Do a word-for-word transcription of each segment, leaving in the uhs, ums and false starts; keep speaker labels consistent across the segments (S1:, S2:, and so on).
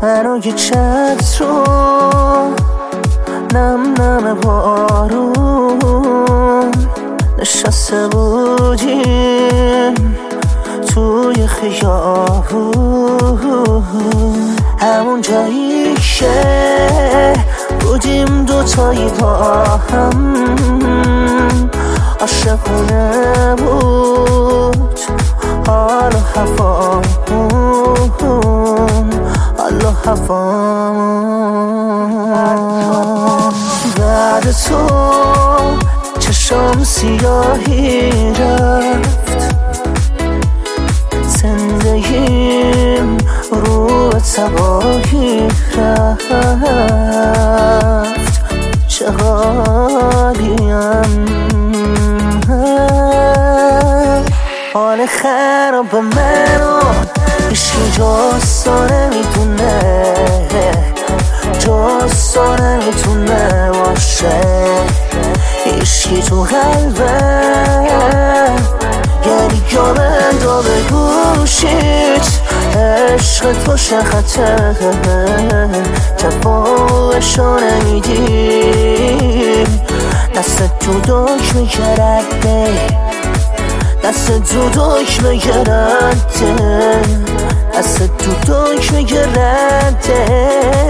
S1: برای چت رو نم نم بارون نشسته بودیم توی خیابون، همون جایی که بودیم دوتایی با هم. عاشقونه بود حال و هوامون، حال و هوامون. بعد تو چشم سیاهی رفت، زندگیم رو تباهی رفت. چه حالیم، حال خراب منو هیچی جز تو نمیتونه، جز تو نمیتونه باشه. هیچی تو قلبم یعنی جا بندا به گوشیت، عشق تو شخطه جوابشو نمیدیم. دست تو دکمه کرده، دست تو دکمه کرده، دست تو دکمه کرده.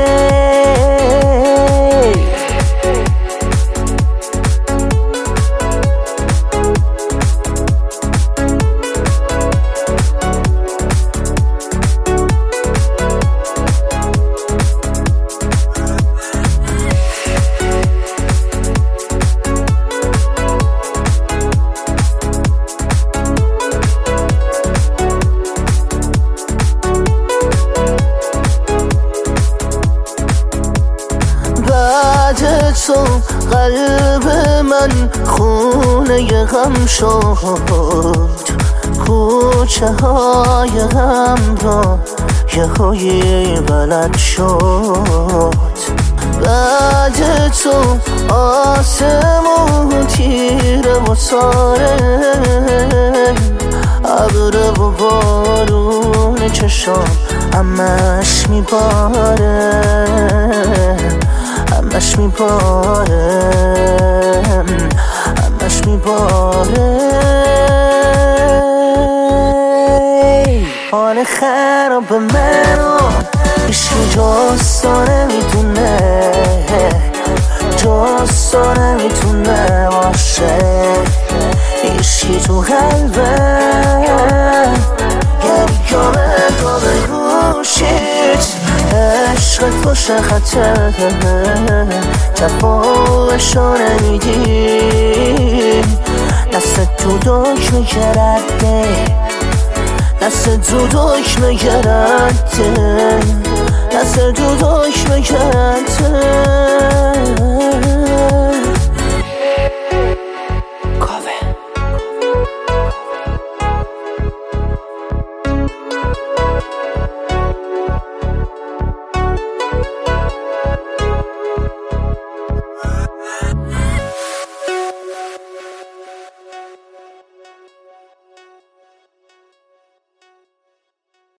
S1: تو قلب من خونه غم شد، کوچه های غم را یه هایی بلد شد. بعد تو آسمون تیره و تاره، ابر و بارون چشام همش میباره، همش میباره، همش میباره. حال خراب منو هیچی جز تو نمیتونه، جز تو نمیتونه باشه. هیچی تو قلبم یعنی جا بندا به گوشیت، عشق تو شخطه جوابشو نمیدیم. دست تو دکمه کرده، دست تو دکمه کرده، دست تو دکمه کرده.